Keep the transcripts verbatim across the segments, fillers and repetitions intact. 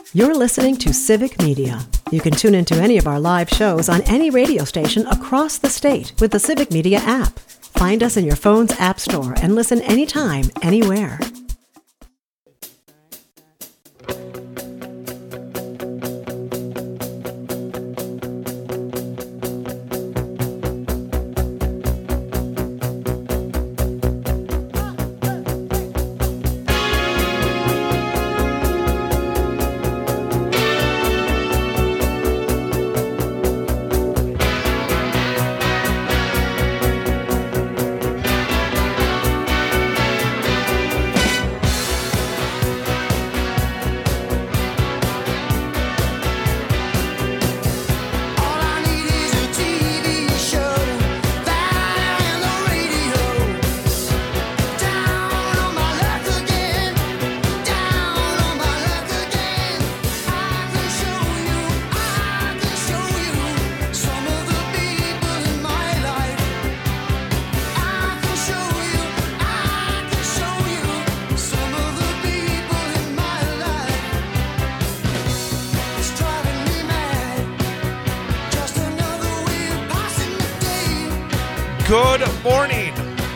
You're listening to Civic Media. You can tune into any of our live shows on any radio station across the state with the Civic Media app. Find us in your phone's app store and listen anytime, anywhere. Good morning.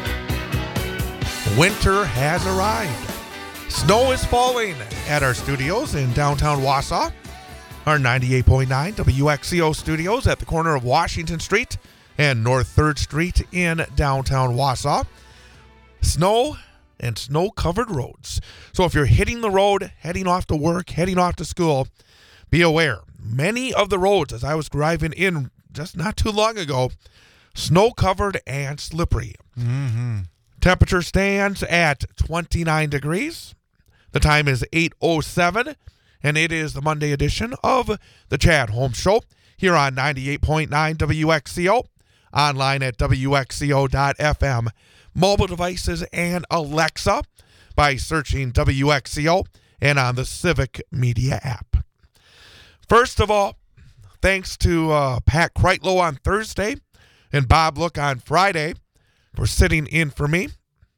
Winter has arrived. Snow is falling at our studios in downtown Wausau. Our ninety-eight point nine W X C O studios at the corner of Washington Street and North third Street in downtown Wausau. Snow and snow-covered roads. So if you're hitting the road, heading off to work, heading off to school, be aware. Many of the roads, as I was driving in just not too long ago, snow-covered and slippery. Mm-hmm. Temperature stands at twenty-nine degrees. The time is eight oh seven, and it is the Monday edition of the Chad Holmes Show here on ninety-eight point nine W X C O, online at W X C O dot F M, mobile devices, and Alexa by searching W X C O and on the Civic Media app. First of all, thanks to uh, Pat Kreitlow on Thursday and Bob Look on Friday for sitting in for me.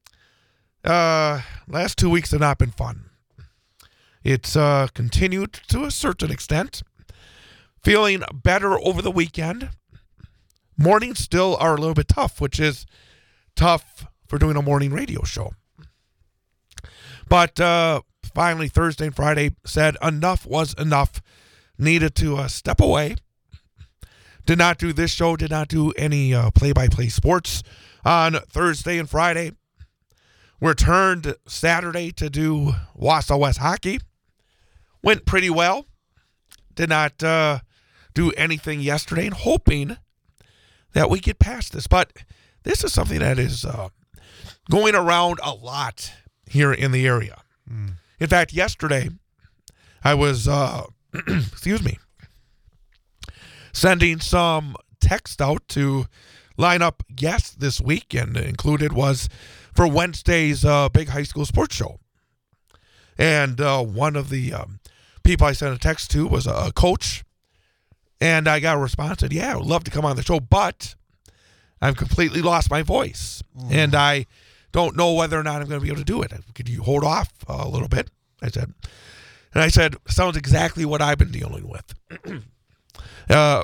Uh, last two weeks have not been fun. It's uh, continued to a certain extent. Feeling better over the weekend. Mornings still are a little bit tough, which is tough for doing a morning radio show. But uh, finally, Thursday and Friday said enough was enough. Needed to uh, step away. Did not do this show, did not do any uh, play-by-play sports on Thursday and Friday. Returned Saturday to do Wausau West hockey. Went pretty well. Did not uh, do anything yesterday, and hoping that we get past this. But this is something that is uh, going around a lot here in the area. Mm. In fact, yesterday I was, uh, excuse me, sending some text out to line up guests this week, and included was for Wednesday's uh, big high school sports show. And uh, one of the um, people I sent a text to was a coach, and I got a response that, yeah, I would love to come on the show, but I've completely lost my voice, mm. and I don't know whether or not I'm going to be able to do it. Could you hold off a little bit? I said, and I said, sounds exactly what I've been dealing with. Uh,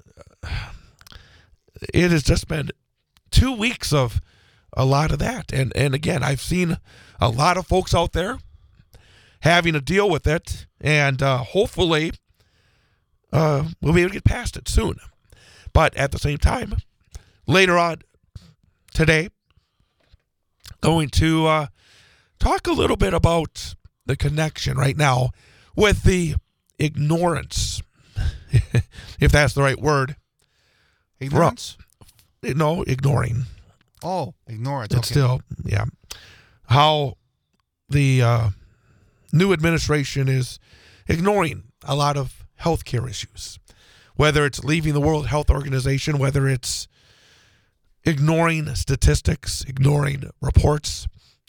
it has just been two weeks of a lot of that. And, and again, I've seen a lot of folks out there having to deal with it. And uh, hopefully uh, we'll be able to get past it soon. But at the same time, later on today, going to uh, talk a little bit about the connection right now with the ignorance, if that's the right word. Ignorance? No, ignoring. Oh, ignorance. It's okay. still, yeah. How the uh, new administration is ignoring a lot of healthcare issues. Whether it's leaving the World Health Organization, whether it's ignoring statistics, ignoring reports.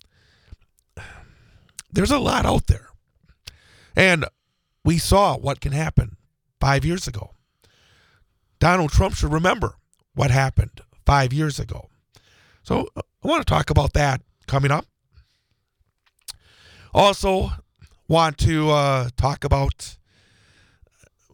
There's a lot out there. And we saw what can happen five years ago. Donald Trump should remember what happened five years ago. So I want to talk about that coming up. Also want to uh, talk about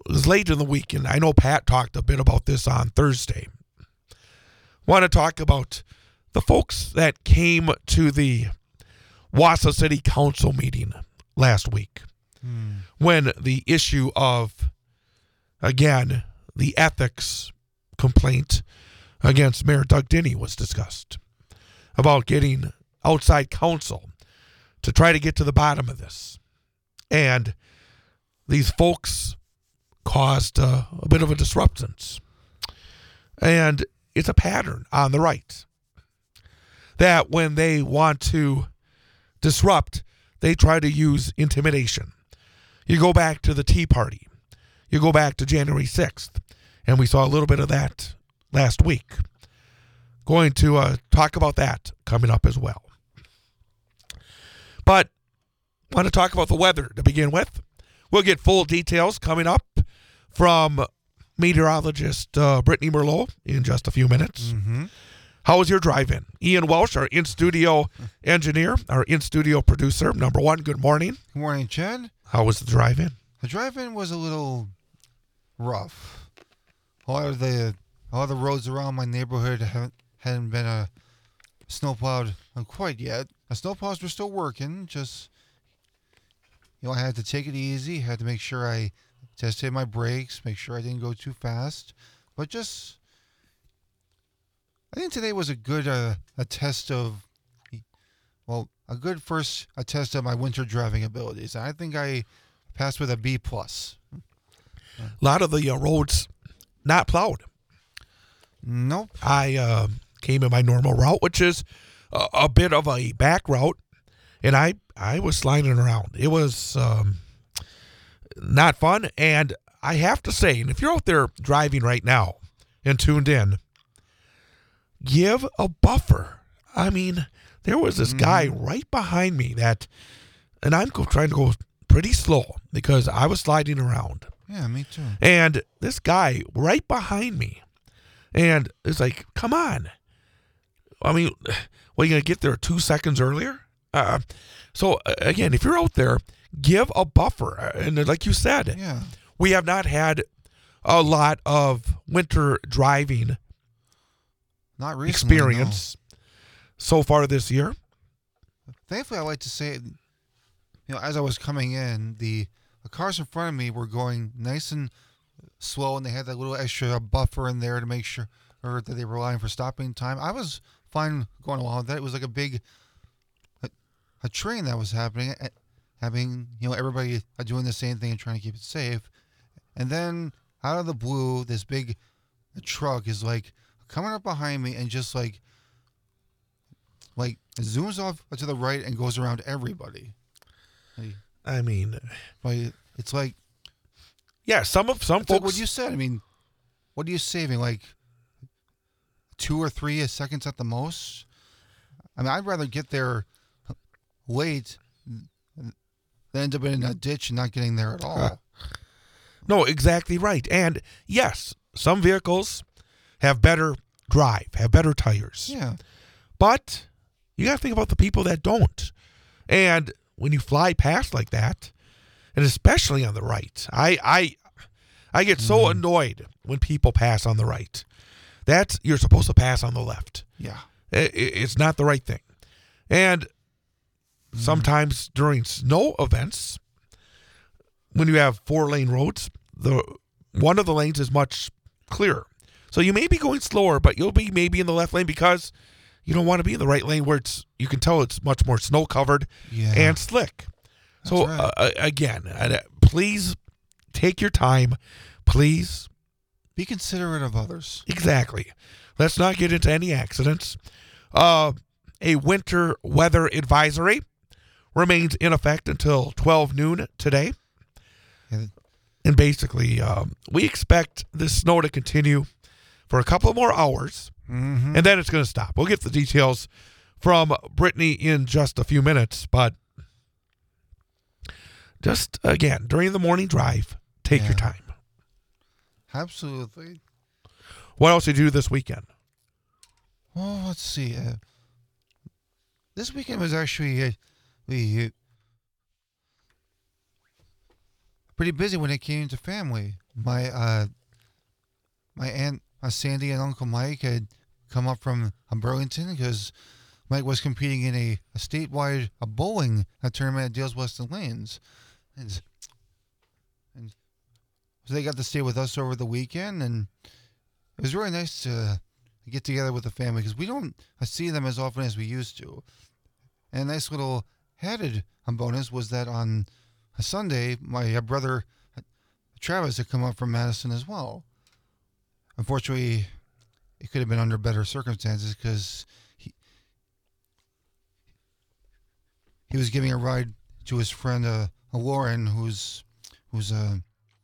it was late in the week, and I know Pat talked a bit about this on Thursday. Want to talk about the folks that came to the Wausau City Council meeting last week hmm. when the issue of, again, the ethics complaint against Mayor Doug Denny was discussed, about getting outside counsel to try to get to the bottom of this. And these folks caused uh, a bit of a disruptance. And it's a pattern on the right that when they want to disrupt, they try to use intimidation. You go back to the Tea Party. You go back to January sixth, and we saw a little bit of that last week. Going to uh, talk about that coming up as well. But I want to talk about the weather to begin with. We'll get full details coming up from meteorologist uh, Brittany Merlot in just a few minutes. Mm-hmm. How was your drive-in? Ian Welsh, our in-studio engineer, our in-studio producer. Number one, good morning. Good morning, Chad. How was the drive-in? The drive-in was a little rough. A lot of the, a lot of the roads around my neighborhood haven't, hadn't been uh, snowplowed quite yet. The snowplows were still working, just, you know, I had to take it easy, had to make sure I tested my brakes, make sure I didn't go too fast, but just, I think today was a good uh, a test of, well, a good first a test of my winter driving abilities. I think I passed with a B plus. A lot of the uh, roads not plowed. Nope. I uh, came in my normal route, which is a, a bit of a back route, and I I was sliding around. It was um, not fun, and I have to say, and if you're out there driving right now and tuned in, give a buffer. I mean, there was this guy mm. right behind me that, and I'm go, trying to go pretty slow because I was sliding around. Yeah, me too. And this guy right behind me, and it's like, come on. I mean, well, you going to get there two seconds earlier? Uh, so, uh, again, if you're out there, give a buffer. And like you said, yeah. we have not had a lot of winter driving Not recently, experience no. so far this year. Thankfully, I like to say, you know, as I was coming in, the, the cars in front of me were going nice and slow, and they had that little extra buffer in there to make sure or that they were relying for stopping time. I was fine going along with that. It was like a big a, a train that was happening, having, you know, everybody doing the same thing and trying to keep it safe. And then out of the blue, this big truck is like coming up behind me and just like like zooms off to the right and goes around everybody. Like, I mean, like it's like yeah, some of some folks. Like what you said. I mean, what are you saving? Like two or three seconds at the most. I mean, I'd rather get there late than end up in a ditch and not getting there at all. Uh, no, exactly right. And yes, some vehicles have better drive, have better tires. Yeah. But you got to think about the people that don't. And when you fly past like that, and especially on the right, I I I get so mm. annoyed when people pass on the right. That's, you're supposed to pass on the left. Yeah. It, it's not the right thing. And mm. sometimes during snow events, when you have four-lane roads, the one of the lanes is much clearer. So you may be going slower, but you'll be maybe in the left lane because you don't want to be in the right lane where it's, you can tell it's much more snow-covered yeah. and slick. That's so, right. uh, again, uh, please take your time. Please. Be considerate of others. Exactly. Let's not get into any accidents. Uh, a winter weather advisory remains in effect until twelve noon today. Yeah. And basically, um, we expect this snow to continue for a couple more hours, mm-hmm. and then it's going to stop. We'll get the details from Brittany in just a few minutes, but just, again, during the morning drive, take yeah. your time. Absolutely. What else did you do this weekend? Well, let's see. Uh, this weekend was actually uh, we. Uh, pretty busy when it came to family. My uh, my aunt uh, Sandy and Uncle Mike had come up from uh, Burlington because Mike was competing in a, a statewide a bowling a tournament at Dales Weston Lanes, and, and so they got to stay with us over the weekend, and it was really nice to get together with the family because we don't uh, see them as often as we used to. And a nice little added bonus was that on a Sunday, my uh, brother Travis had come up from Madison as well. Unfortunately, it could have been under better circumstances because he he was giving a ride to his friend uh, Lauren, whose whose uh,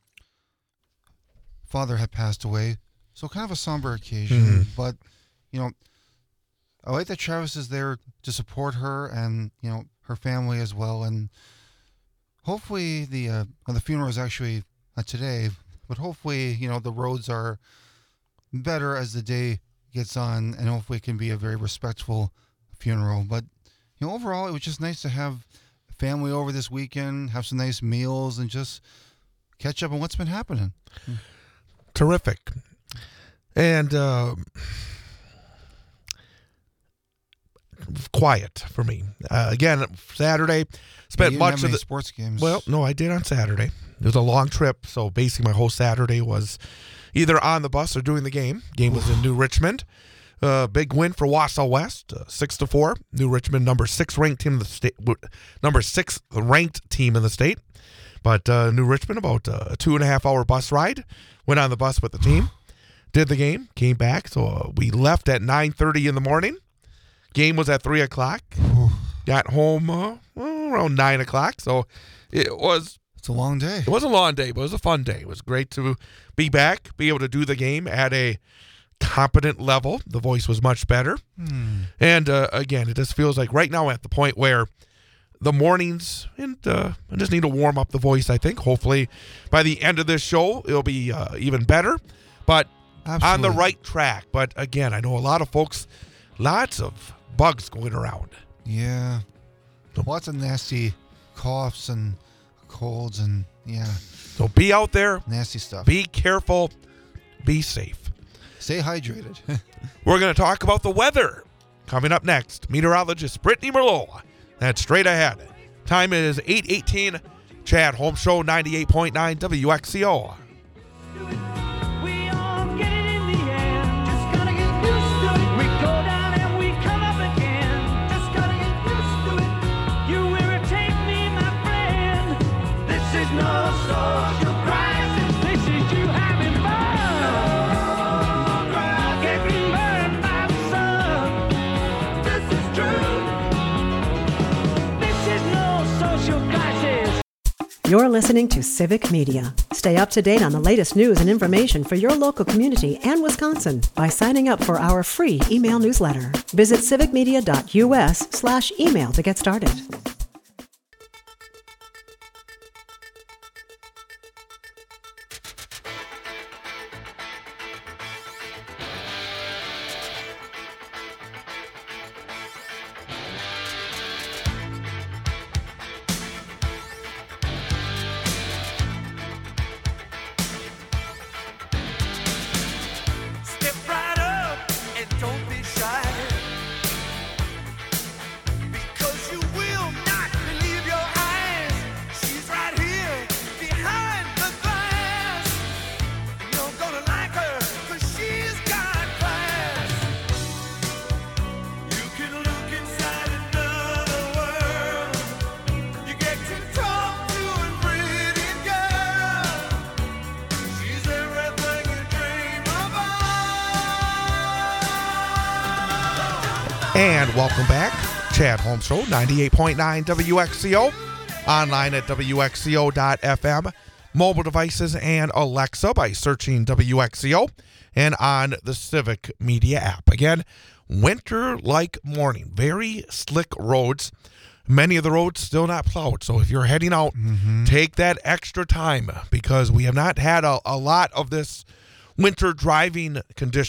father had passed away. So kind of a somber occasion, mm-hmm. but you know, I like that Travis is there to support her and you know her family as well, and hopefully the uh, well, the funeral is actually uh, today, but hopefully you know the roads are better as the day gets on, and hopefully it can be a very respectful funeral. But you know, overall, it was just nice to have family over this weekend, have some nice meals, and just catch up on what's been happening. Terrific. And uh, quiet for me. Uh, again, Saturday, spent yeah, much of the sports games. Well, no, I did on Saturday. It was a long trip, so basically my whole Saturday was either on the bus or doing the game. Game was in New Richmond. Uh, big win for Wausau West, uh, six to four. New Richmond, number six ranked team in the state, number six ranked team in the state. But uh, New Richmond, about a two and a half hour bus ride. Went on the bus with the team. Did the game, came back. So uh, we left at nine thirty in the morning. Game was at three o'clock. Got home uh, well, around nine o'clock. So it was... It's a long day. It was a long day, but it was a fun day. It was great to be back, be able to do the game at a competent level. The voice was much better. Hmm. And uh, again, it just feels like right now at the point where the mornings, and uh, I just need to warm up the voice, I think. Hopefully by the end of this show, it'll be uh, even better. But Absolutely. On the right track. But again, I know a lot of folks, lots of bugs going around. Yeah. Lots of nasty coughs and colds and, yeah. So be out there. Nasty stuff. Be careful. Be safe. Stay hydrated. We're going to talk about the weather. Coming up next, meteorologist Brittany Merlot. That's straight ahead. Time is eight eighteen. Chad Home Show ninety-eight point nine W X C O. You're listening to Civic Media. Stay up to date on the latest news and information for your local community and Wisconsin by signing up for our free email newsletter. Visit civicmedia.us slash email to get started. And welcome back. Chad Home Show, ninety-eight point nine W X C O. Online at W X C O dot F M. Mobile devices and Alexa by searching W X C O. And on the Civic Media app. Again, winter-like morning. Very slick roads. Many of the roads still not plowed. So if you're heading out, mm-hmm. take that extra time because we have not had a, a lot of this winter driving condition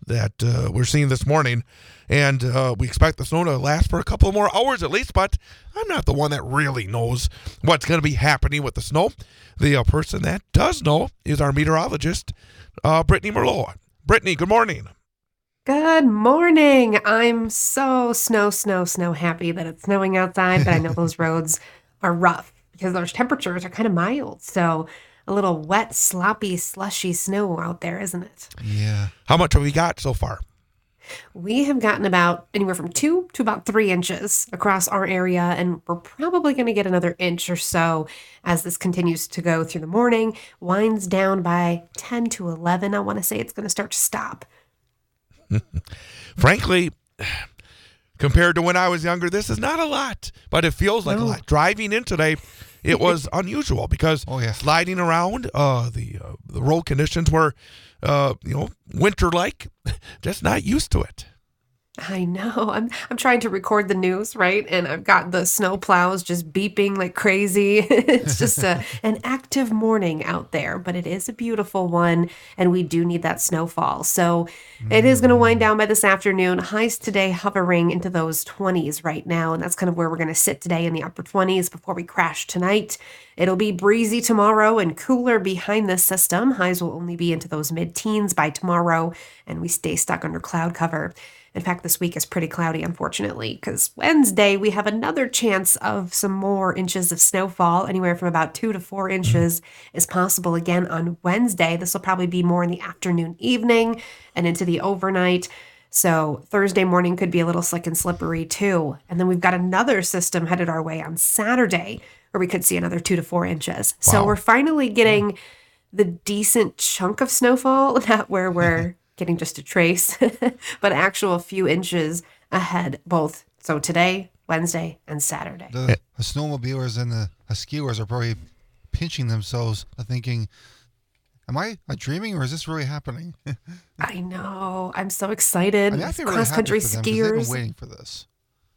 that uh, we're seeing this morning. And uh, we expect the snow to last for a couple more hours at least, but I'm not the one that really knows what's going to be happening with the snow. The uh, person that does know is our meteorologist, uh, Brittany Merlot. Brittany, good morning. Good morning. I'm so snow, snow, snow happy that it's snowing outside, but I know those roads are rough because those temperatures are kind of mild. So a little wet, sloppy, slushy snow out there, isn't it? Yeah. How much have we got so far? We have gotten about anywhere from two to about three inches across our area, and we're probably going to get another inch or so as this continues to go through the morning. Winds down by ten to eleven. I want to say it's going to start to stop. Frankly, compared to when I was younger, this is not a lot, but it feels like No. a lot. Driving in today, it was unusual because Oh, yeah. sliding around, uh, the uh, the road conditions were, uh, you know, winter-like. Just not used to it. I know. I'm I'm trying to record the news, right? And I've got the snow plows just beeping like crazy. It's just a an active morning out there, but it is a beautiful one, and we do need that snowfall. So it is going to wind down by this afternoon. Highs today hovering into those twenties right now, and that's kind of where we're going to sit today in the upper twenties before we crash tonight. It'll be breezy tomorrow and cooler behind this system. Highs will only be into those mid-teens by tomorrow, and we stay stuck under cloud cover. In fact, this week is pretty cloudy, unfortunately, because Wednesday we have another chance of some more inches of snowfall. Anywhere from about two to four inches is possible again on Wednesday. This will probably be more in the afternoon, evening, and into the overnight. So Thursday morning could be a little slick and slippery too. And then we've got another system headed our way on Saturday where we could see another two to four inches. So Wow. we're finally getting the decent chunk of snowfall, not where we're getting just a trace, but actual few inches ahead, both. So today, Wednesday, and Saturday. The, the snowmobilers and the, the skiers are probably pinching themselves, uh, thinking, am I uh, dreaming or is this really happening? I know. I'm so excited. I mean, I feel really happy Cross-country for them 'cause they've been skiers. waiting for this.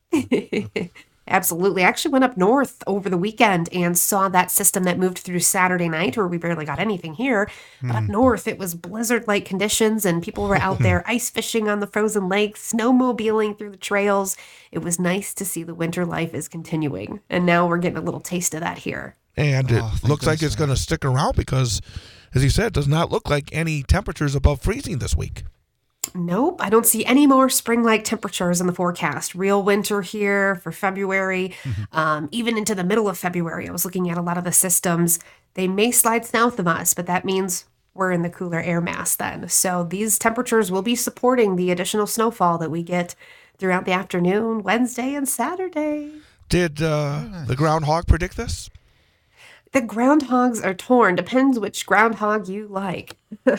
Absolutely. I actually went up north over the weekend and saw that system that moved through Saturday night, where we barely got anything here. But up north, it was blizzard-like conditions, and people were out there ice fishing on the frozen lakes, snowmobiling through the trails. It was nice to see the winter life is continuing, and now we're getting a little taste of that here. And it Oh, thank looks like goodness it's for going to that. stick around because, as you said, it does not look like any temperatures above freezing this week. Nope, I don't see any more spring-like temperatures in the forecast. Real winter here for February, um, even into the middle of February. I was looking at a lot of the systems. They may slide south of us, but that means we're in the cooler air mass then. So these temperatures will be supporting the additional snowfall that we get throughout the afternoon, Wednesday and Saturday. Did uh, the groundhog predict this? The groundhogs are torn. Depends which groundhog you like.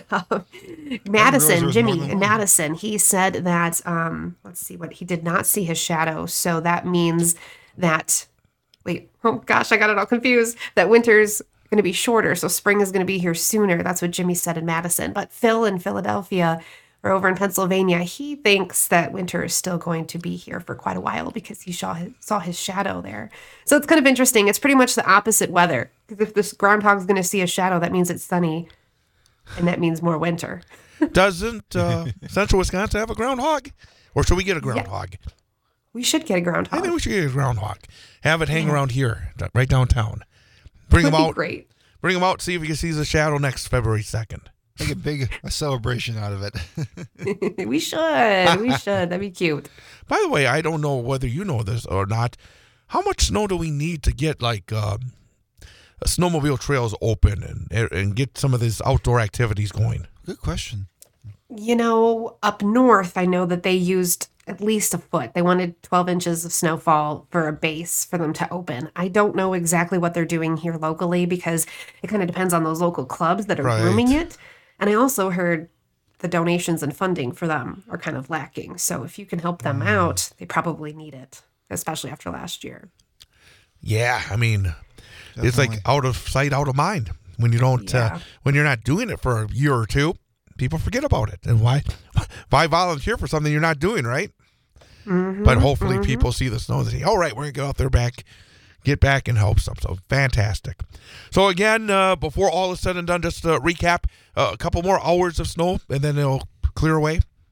Madison, was Jimmy, more than and one. Madison, he said that, um, let's see what, he did not see his shadow. So that means that, wait, oh gosh, I got it all confused. That winter's going to be shorter. So spring is going to be here sooner. That's what Jimmy said in Madison. But Phil in Philadelphia, or over in Pennsylvania, he thinks that winter is still going to be here for quite a while because he saw his, saw his shadow there. So it's kind of interesting. It's pretty much the opposite weather. Because if this groundhog's going to see a shadow, that means it's sunny, and that means more winter. Doesn't uh, Central Wisconsin have a groundhog? Or should we get a groundhog? We should get a I groundhog. think we should get a groundhog. Have it hang around here, d- right downtown. Bring him That'd be out. great. Bring him out. See if he sees a shadow next February second. Make a big a celebration out of it. We should. We should. That'd be cute. By the way, I don't know whether you know this or not. How much snow do we need to get like um, snowmobile trails open and and get some of these outdoor activities going? Good question. You know, up north, I know that they used at least a foot. They wanted twelve inches of snowfall for a base for them to open. I don't know exactly what they're doing here locally because it kind of depends on those local clubs that are Right. grooming it. And I also heard the donations and funding for them are kind of lacking. So if you can help them out, they probably need it, especially after last year. Yeah, I mean, it's like Definitely. out of sight, out of mind. When you don't, Yeah. uh, when you're not doing it for a year or two, people forget about it. And why, why volunteer for something you're not doing, right? Mm-hmm, But hopefully people see the snow and say, all right, we're going to get out there back, get back and help some. So fantastic. So again, uh, before all is said and done, just to recap, uh, a couple more hours of snow and then it'll clear away.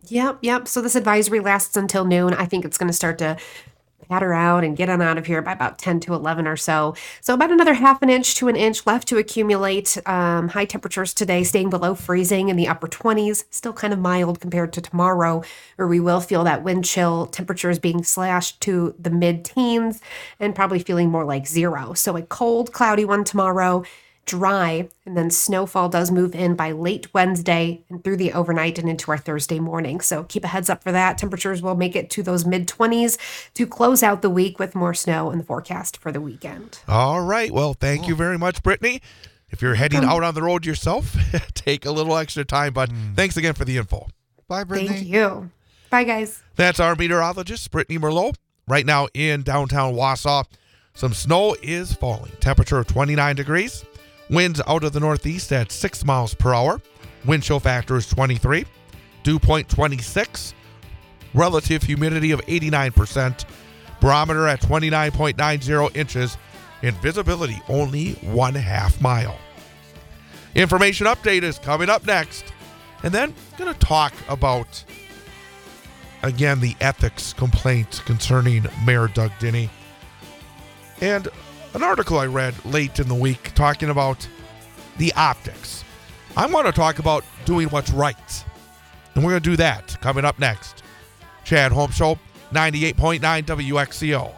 Yep, yep. So this advisory lasts until noon. I think it's going to start to patter out and get on out of here by about ten to eleven or so. So about another half an inch to an inch left to accumulate. Um, high temperatures today staying below freezing in the upper twenties, still kind of mild compared to tomorrow, where we will feel that wind chill, temperatures being slashed to the mid-teens and probably feeling more like zero. So a cold, cloudy one tomorrow, dry, and then snowfall does move in by late Wednesday and through the overnight and into our Thursday morning. So keep a heads up for that. Temperatures will make it to those mid-twenties to close out the week with more snow in the forecast for the weekend. All right. Well, thank you very much, Brittany. If you're heading out on the road yourself, take a little extra time, but mm. thanks again for the info. Bye, Brittany. Thank you. Bye, guys. That's our meteorologist, Brittany Merlot. Right now in downtown Wausau, some snow is falling. Temperature of twenty-nine degrees. Winds out of the northeast at six miles per hour. Wind chill factor is twenty-three. Dew point twenty-six. Relative humidity of eighty-nine percent. Barometer at twenty-nine point nine zero inches. And visibility only one half mile. Information update is coming up next. And then going to talk about, again, the ethics complaint concerning Mayor Doug Dinnie. And an article I read late in the week talking about the optics. I want to talk about doing what's right. And we're going to do that coming up next. Chad Holmes Show, ninety-eight point nine W X C O.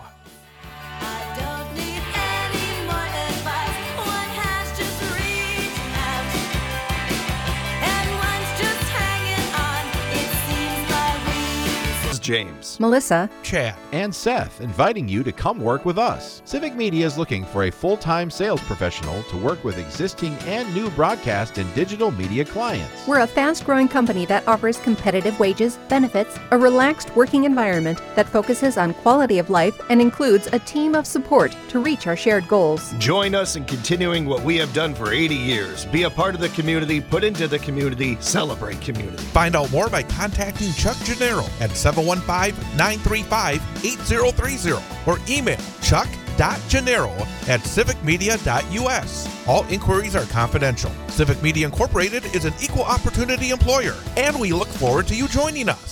James, Melissa, Chad, and Seth inviting you to come work with us. Civic Media is looking for a full-time sales professional to work with existing and new broadcast and digital media clients. We're a fast-growing company that offers competitive wages, benefits, a relaxed working environment that focuses on quality of life and includes a team of support to reach our shared goals. Join us in continuing what we have done for eighty years. Be a part of the community, put into the community, celebrate community. Find out more by contacting Chuck Gennaro at seven one five, nine three five, eight zero three zero or email chuck dot gennaro at civic media dot u s. All inquiries are confidential. Civic Media Incorporated is an equal opportunity employer, and we look forward to you joining us.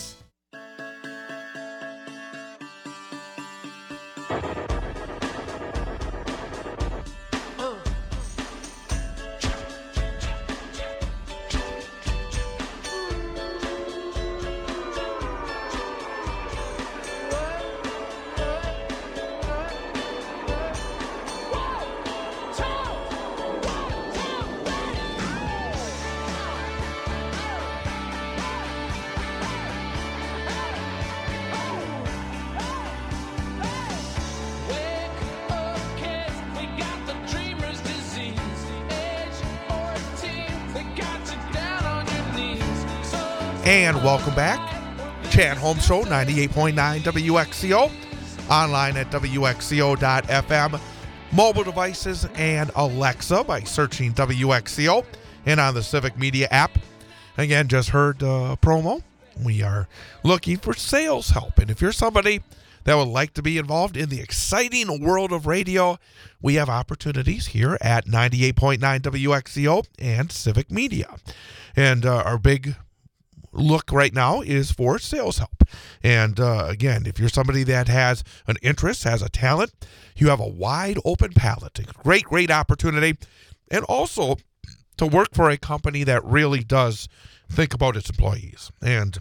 And welcome back. Chad Holmes Show, ninety-eight point nine W X C O. Online at W X C O dot F M. Mobile devices and Alexa by searching W X C O. And on the Civic Media app. Again, just heard uh, promo. We are looking for sales help. And if you're somebody that would like to be involved in the exciting world of radio, we have opportunities here at ninety-eight point nine W X C O and Civic Media. And uh, our big look right now is for sales help. And uh, again, if you're somebody that has an interest, has a talent, you have a wide open palette. A great, great opportunity. And also to work for a company that really does think about its employees. And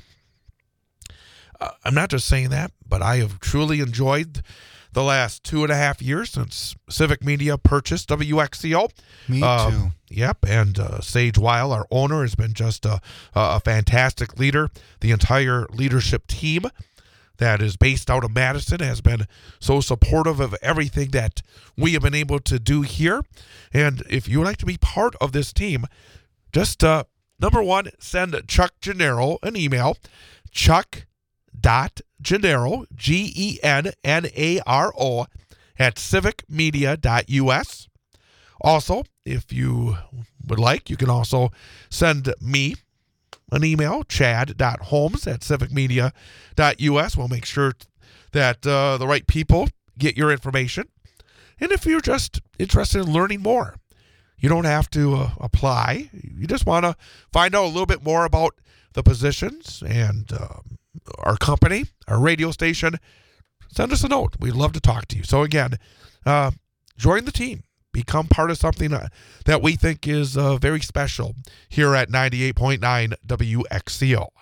uh, I'm not just saying that, but I have truly enjoyed the last two and a half years since Civic Media purchased W X C O. Me um, too. Yep, and uh, Sage Weil, our owner, has been just a, a fantastic leader. The entire leadership team that is based out of Madison has been so supportive of everything that we have been able to do here. And if you would like to be part of this team, just uh, number one, send Chuck Gennaro an email, chuck dot Gennaro, G E N N A R O, at civic media dot u s. Also, if you would like, you can also send me an email, chad dot holmes at civic media dot u s. We'll make sure that uh, the right people get your information. And if you're just interested in learning more, you don't have to uh, apply. you just want to find out a little bit more about the positions and um, our company, our radio station, send us a note. We'd love to talk to you. So again, uh, join the team. Become part of something uh, that we think is uh, very special here at ninety-eight point nine W X C O.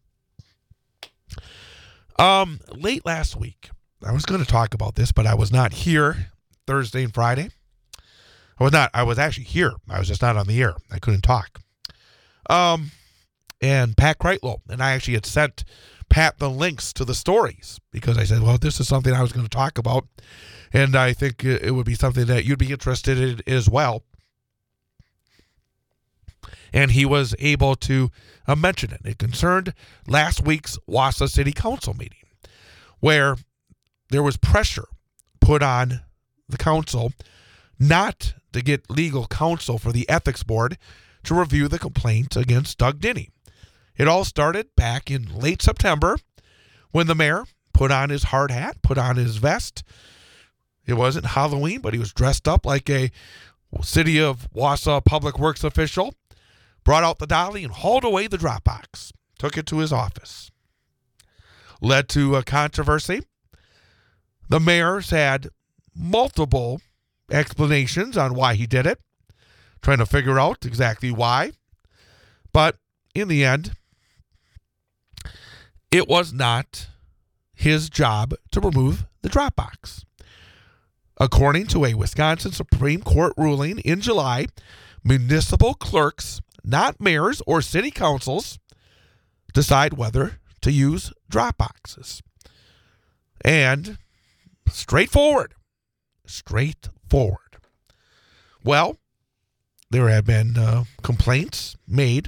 Um, late last week, I was going to talk about this, but I was not here Thursday and Friday. I was not. I was actually here. I was just not on the air. I couldn't talk. Um, and Pat Kreitlow and I actually had sent Pat the links to the stories because I said, well, this is something I was going to talk about, and I think it would be something that you'd be interested in as well. And he was able to uh, mention it. It concerned last week's Wausau City Council meeting, where there was pressure put on the council not to get legal counsel for the ethics board to review the complaint against Doug Denny. It all started back in late September when the mayor put on his hard hat, put on his vest. It wasn't Halloween, but he was dressed up like a City of Wausau Public Works official, brought out the dolly and hauled away the drop box, took it to his office. Led to a controversy. The mayor's had multiple explanations on why he did it, trying to figure out exactly why. But in the end, it was not his job to remove the drop box. According to a Wisconsin Supreme Court ruling in July, municipal clerks, not mayors or city councils, decide whether to use drop boxes. And straightforward, straightforward. Well, there have been uh, complaints made,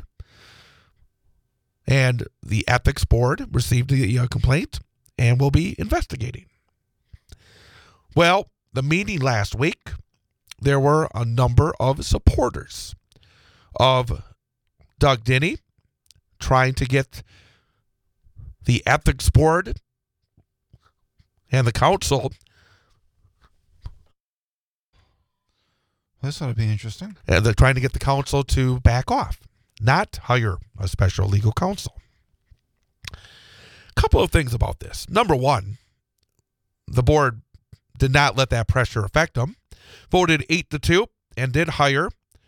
and the ethics board received the uh, complaint and will be investigating. Well, the meeting last week, there were a number of supporters of Doug Denny trying to get the ethics board and the council. This ought to be interesting. And they're trying to get the council to back off, not hire a special legal counsel. A couple of things about this. Number one, the board did not let that pressure affect them. Voted eight to two and did hire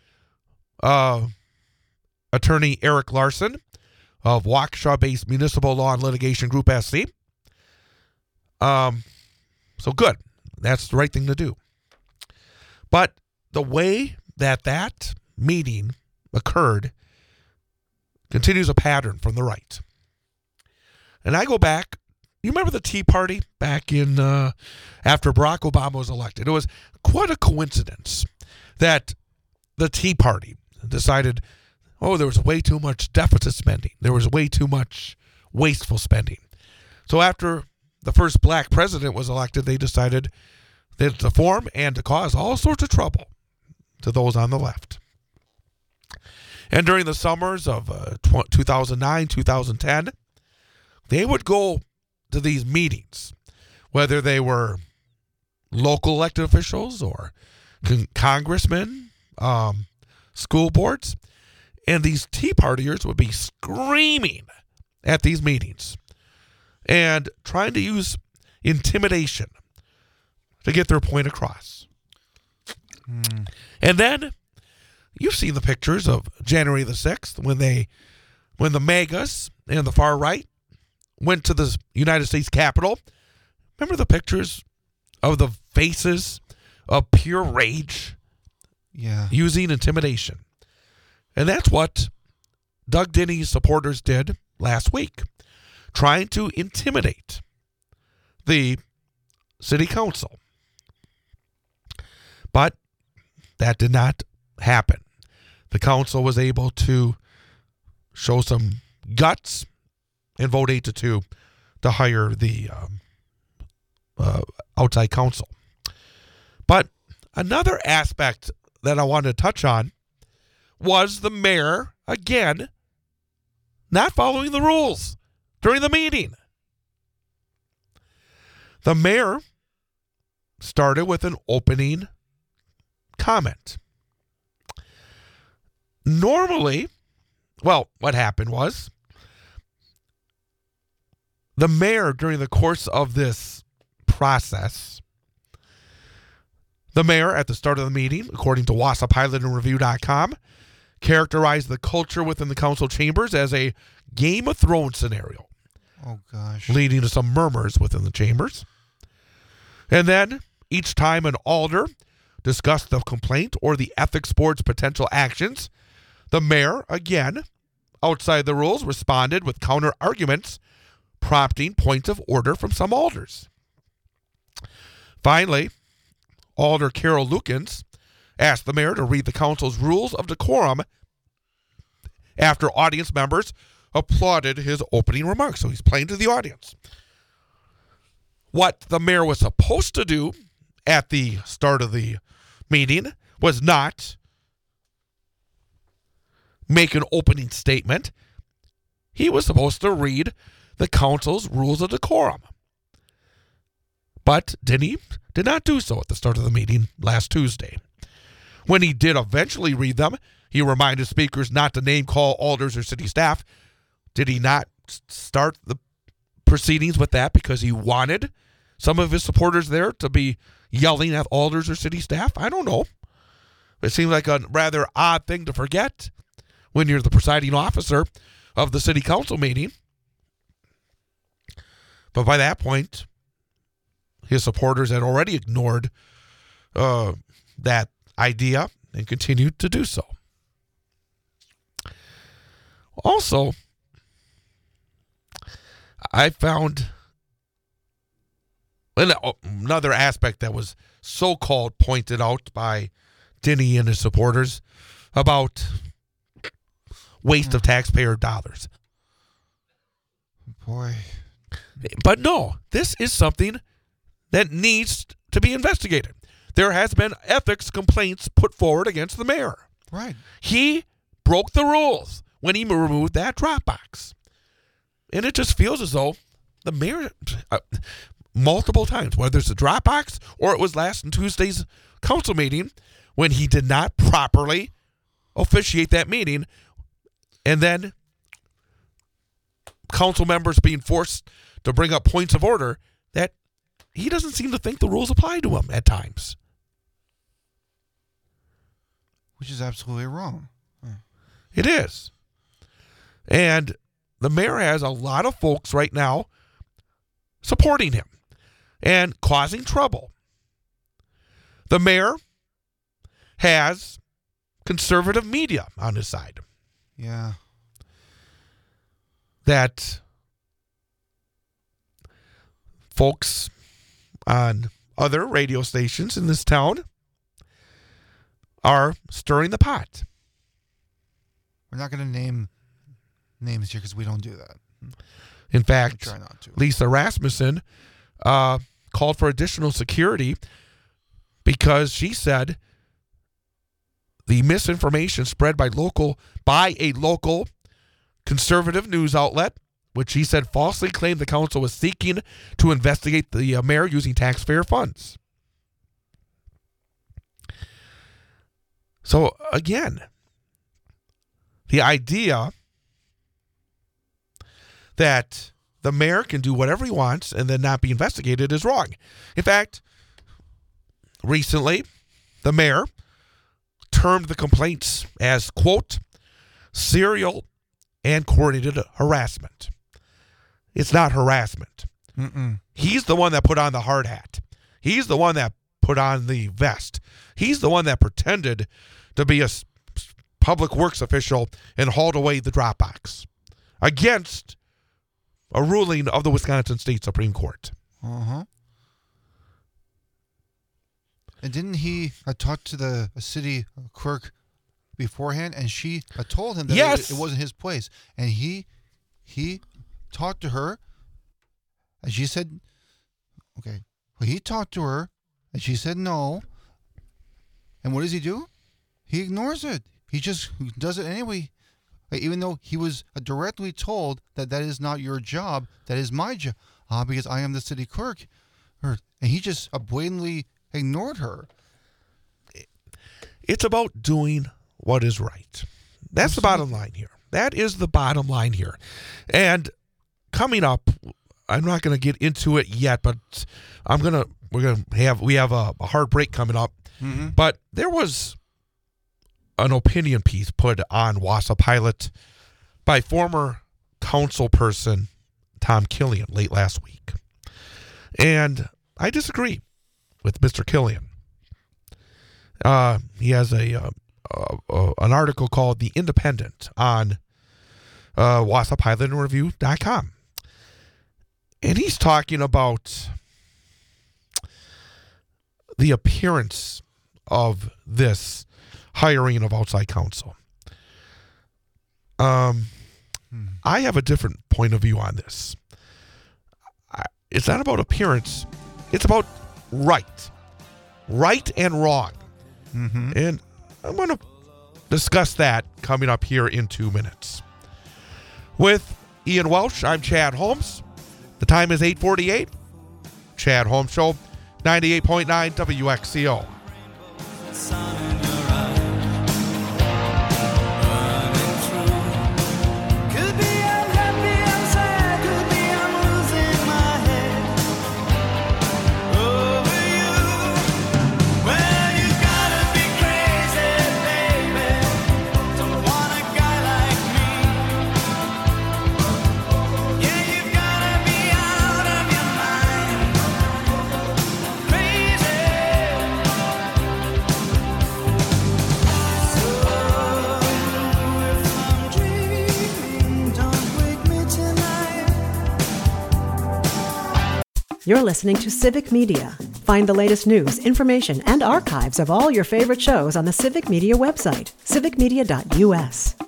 uh, attorney Eric Larson of Waukesha-based Municipal Law and Litigation Group S C. Um, so good. That's the right thing to do. But the way that that meeting occurred continues a pattern from the right. And I go back, you remember the Tea Party back in, uh, after Barack Obama was elected? It was quite a coincidence that the Tea Party decided, oh, there was way too much deficit spending. There was way too much wasteful spending. So after the first black president was elected, they decided that to form and to cause all sorts of trouble to those on the left. And during the summers of uh, two thousand nine, two thousand ten, they would go to these meetings, whether they were local elected officials or con- congressmen, um, school boards, and these Tea Partiers would be screaming at these meetings and trying to use intimidation to get their point across. Mm. And then you've seen the pictures of January the sixth when they, when the MAGAs and the far right went to the United States Capitol. Remember the pictures of the faces of pure rage? Yeah. Using intimidation. And that's what Doug Denny's supporters did last week, trying to intimidate the city council. But that did not happen. The council was able to show some guts and vote eight to two to hire the um, uh, outside counsel. But another aspect that I wanted to touch on was the mayor, again, not following the rules during the meeting. The mayor started with an opening comment. Normally, well, what happened was the mayor, during the course of this process, the mayor at the start of the meeting, according to Wausau Pilot and Review dot com, characterized the culture within the council chambers as a Game of Thrones scenario. Oh, gosh. Leading to some murmurs within the chambers. And then, each time an alder discussed the complaint or the ethics board's potential actions, the mayor, again, outside the rules, responded with counter-arguments, prompting points of order from some alders. Finally, Alder Carol Lukens asked the mayor to read the council's rules of decorum after audience members applauded his opening remarks. So he's playing to the audience. What the mayor was supposed to do at the start of the meeting was not make an opening statement. He was supposed to read the council's rules of decorum. But did he? Did not do so at the start of the meeting last Tuesday. When he did eventually read them, he reminded speakers not to name call alders or city staff. Did he not start the proceedings with that because he wanted some of his supporters there to be yelling at alders or city staff? I don't know. It seems like a rather odd thing to forget when you're the presiding officer of the city council meeting. But by that point, his supporters had already ignored uh, that idea and continued to do so. Also, I found another aspect that was so-called pointed out by Denny and his supporters about waste of taxpayer dollars. Boy. But no, this is something that needs to be investigated. There has been ethics complaints put forward against the mayor. Right. He broke the rules when he removed that Dropbox. And it just feels as though the mayor, uh, multiple times, whether it's the Dropbox or it was last in Tuesday's council meeting, when he did not properly officiate that meeting, and then council members being forced to bring up points of order that he doesn't seem to think the rules apply to him at times. Which is absolutely wrong. It is. And the mayor has a lot of folks right now supporting him and causing trouble. The mayor has conservative media on his side. Yeah. That folks on other radio stations in this town are stirring the pot. We're not going to name names here because we don't do that. In fact, try not to. Lisa Rasmussen uh, called for additional security because she said the misinformation spread by local by a local conservative news outlet, which he said falsely claimed the council was seeking to investigate the uh, mayor using taxpayer funds. So, again, the idea that the mayor can do whatever he wants and then not be investigated is wrong. In fact, recently, the mayor termed the complaints as, quote, serial and coordinated harassment. It's not harassment. Mm-mm. He's the one that put on the hard hat. He's the one that put on the vest. He's the one that pretended to be a public works official and hauled away the Dropbox against a ruling of the Wisconsin State Supreme Court. Uh-huh. And didn't he uh, talk to the uh, city clerk beforehand, and she uh, told him that yes. it, it wasn't his place, and he he talked to her, and she said, okay, well, he talked to her, and she said no, and what does he do? He ignores it. He just does it anyway, even though he was uh, directly told that that is not your job, that is my job, uh, because I am the city clerk, or, and he just uh, blatantly ignored her. It's about doing what is right. That's the bottom line here. That is the bottom line here. And coming up, I'm not going to get into it yet, but I'm going to, we're going to have, we have a, a hard break coming up. Mm-hmm. But there was an opinion piece put on Wausau Pilot by former council person Tom Killian late last week. And I disagree with Mister Killian. Uh, he has a uh, uh, uh, an article called The Independent on uh, Wausau Pilot and Review dot com. And he's talking about the appearance of this hiring of outside counsel. Um, hmm. I have a different point of view on this. I, it's not about appearance. It's about right. Right and wrong. Mm-hmm. And I'm going to discuss that coming up here in two minutes. With Ian Welsh, I'm Chad Holmes. The time is eight forty-eight. Chad Holmes Show, ninety-eight point nine W X C O. You're listening to Civic Media. Find the latest news, information, and archives of all your favorite shows on the Civic Media website, civic media dot U S.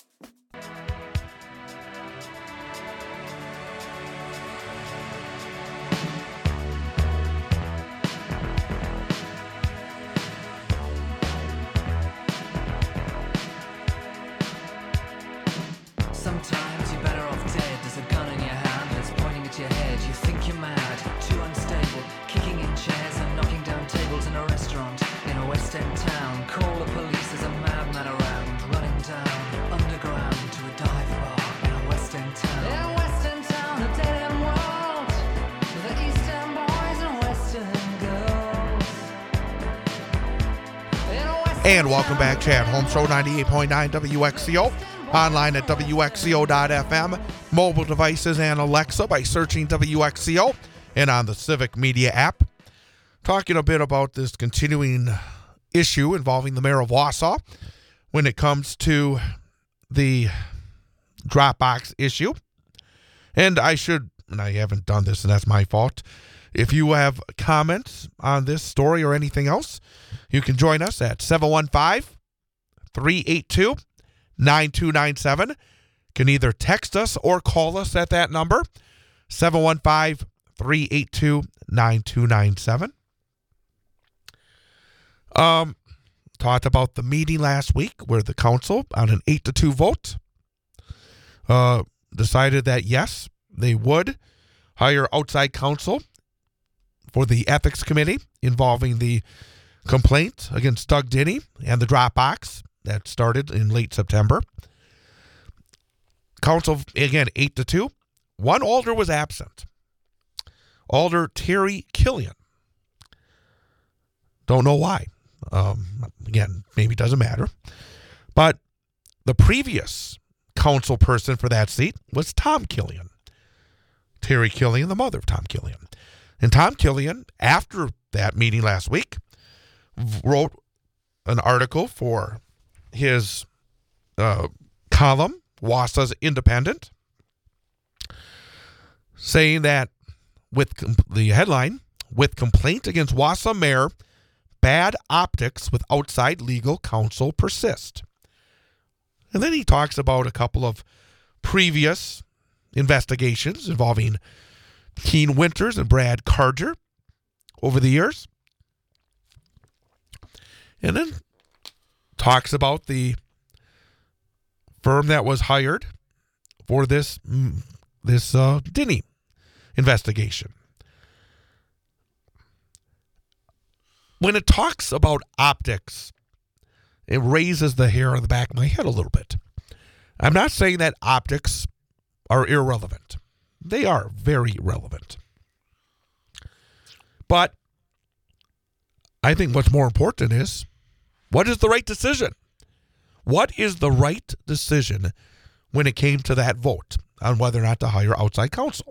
Sometimes you're better off dead. There's a gun in your hand that's pointing at your head. You think you're mad, too unstable, kicking in chairs and knocking down tables in a restaurant in a West End town. Call the police, there's a madman around, running down underground to a dive bar in a West End town. In a West End town, a dead end world, the East End boys and West End girls. In a West And welcome back, Chad Holmes Show, ninety-eight point nine W X C O. Online at W X C O dot F M, mobile devices and Alexa by searching W X C O, and on the Civic Media app. Talking a bit about this continuing issue involving the mayor of Wausau when it comes to the Dropbox issue. And I should, and I haven't done this, and that's my fault. If you have comments on this story or anything else, you can join us at seven one five, three eight two, nine two nine seven. Can either text us or call us at that number, seven one five, three eight two, nine two nine seven. Um, talked about the meeting last week where the council, on an eight to two vote, uh, decided that yes, they would hire outside counsel for the ethics committee involving the complaint against Doug Denny and the Dropbox that started in late September. Council, again, eight to two. One alder was absent. Alder Terry Killian. Don't know why. Um, again, maybe it doesn't matter. But the previous council person for that seat was Tom Killian. Terry Killian, the mother of Tom Killian. And Tom Killian, after that meeting last week, wrote an article for his uh, column, Wausau's Independent, saying that with com- the headline, with complaint against Wausau mayor, bad optics with outside legal counsel persist. And then he talks about a couple of previous investigations involving Keen Winters and Brad Carger over the years. And then talks about the firm that was hired for this this uh, Denny investigation. When it talks about optics, it raises the hair on the back of my head a little bit. I'm not saying that optics are irrelevant. They are very relevant. But I think what's more important is, what is the right decision? What is the right decision when it came to that vote on whether or not to hire outside counsel?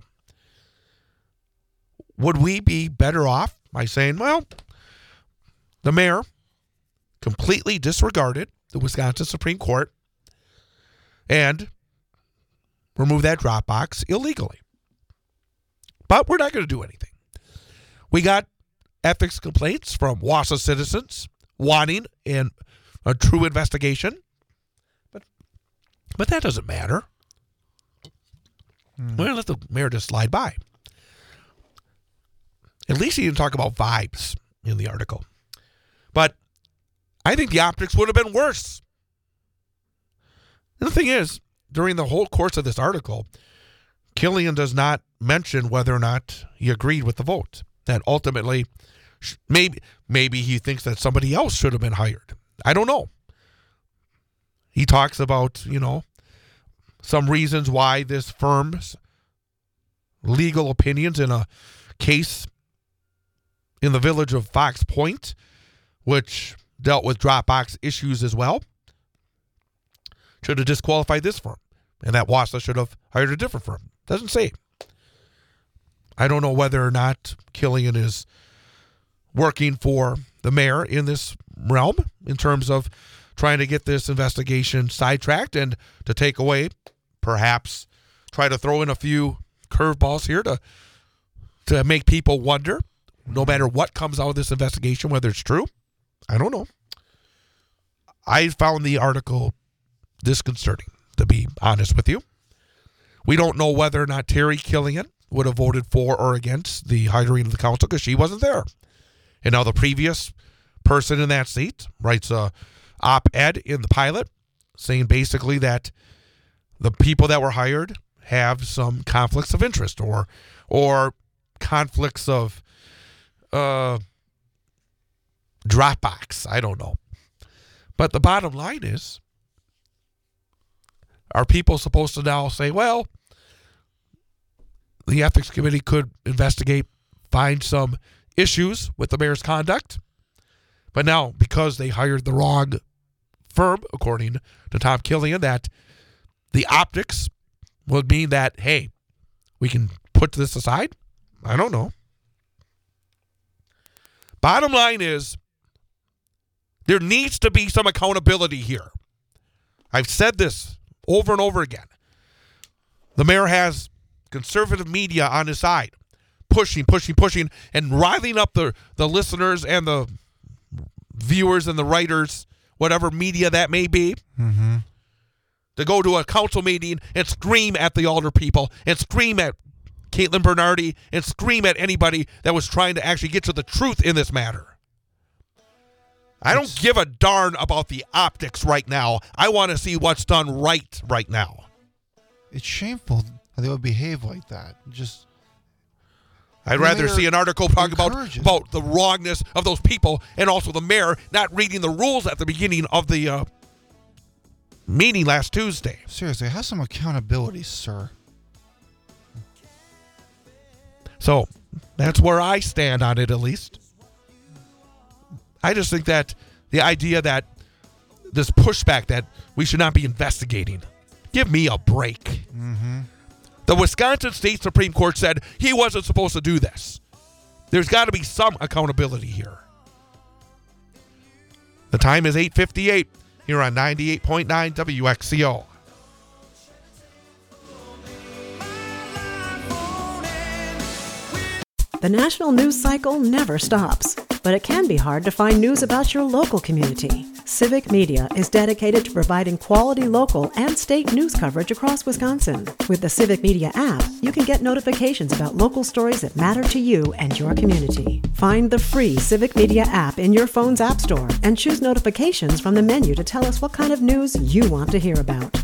Would we be better off by saying, well, the mayor completely disregarded the Wisconsin Supreme Court and removed that drop box illegally? But we're not going to do anything. We got ethics complaints from Wausau citizens wanting an, a true investigation. But but that doesn't matter. Hmm. We're going to let the mayor just slide by. At least he didn't talk about vibes in the article. But I think the optics would have been worse. And the thing is, during the whole course of this article, Killian does not mention whether or not he agreed with the vote. That ultimately, maybe maybe he thinks that somebody else should have been hired. I don't know. He talks about, you know, some reasons why this firm's legal opinions in a case in the village of Fox Point, which dealt with Dropbox issues as well, should have disqualified this firm, and that Wausau should have hired a different firm. Doesn't say. I don't know whether or not Killian is working for the mayor in this realm in terms of trying to get this investigation sidetracked and to take away, perhaps try to throw in a few curveballs here to to make people wonder, no matter what comes out of this investigation, whether it's true. I don't know. I found the article disconcerting, to be honest with you. We don't know whether or not Terry Killian would have voted for or against the hiring of the council because she wasn't there. And now the previous person in that seat writes a op-ed in the Pilot saying basically that the people that were hired have some conflicts of interest or or conflicts of uh, Dropbox. I don't know. But the bottom line is, are people supposed to now say, well, the ethics committee could investigate, find some issues with the mayor's conduct, but now because they hired the wrong firm, according to Tom Killian, that the optics would mean that, hey, we can put this aside? I don't know. Bottom line is, there needs to be some accountability here. I've said this over and over again. The mayor has conservative media on his side, pushing, pushing, pushing, and riling up the, the listeners and the viewers and the writers, whatever media that may be, Mm-hmm. to go to a council meeting and scream at the alder people and scream at Caitlin Bernardi and scream at anybody that was trying to actually get to the truth in this matter. I don't give a darn about the optics right now. I want to see what's done right right now. It's shameful how they would behave like that. Just I'd The rather mayor see an article talk about, encourages about the wrongness of those people and also the mayor not reading the rules at the beginning of the uh, meeting last Tuesday. seriously, have some accountability, sir. So that's where I stand on it, at least. I just think that the idea that this pushback that we should not be investigating, give me a break. Mm-hmm. The Wisconsin State Supreme Court said he wasn't supposed to do this. There's got to be some accountability here. The time is eight fifty-eight here on ninety-eight point nine W X C O. The national news cycle never stops, but it can be hard to find news about your local community. Civic Media is dedicated to providing quality local and state news coverage across Wisconsin. With the Civic Media app, you can get notifications about local stories that matter to you and your community. Find the free Civic Media app in your phone's app store and choose notifications from the menu to tell us what kind of news you want to hear about.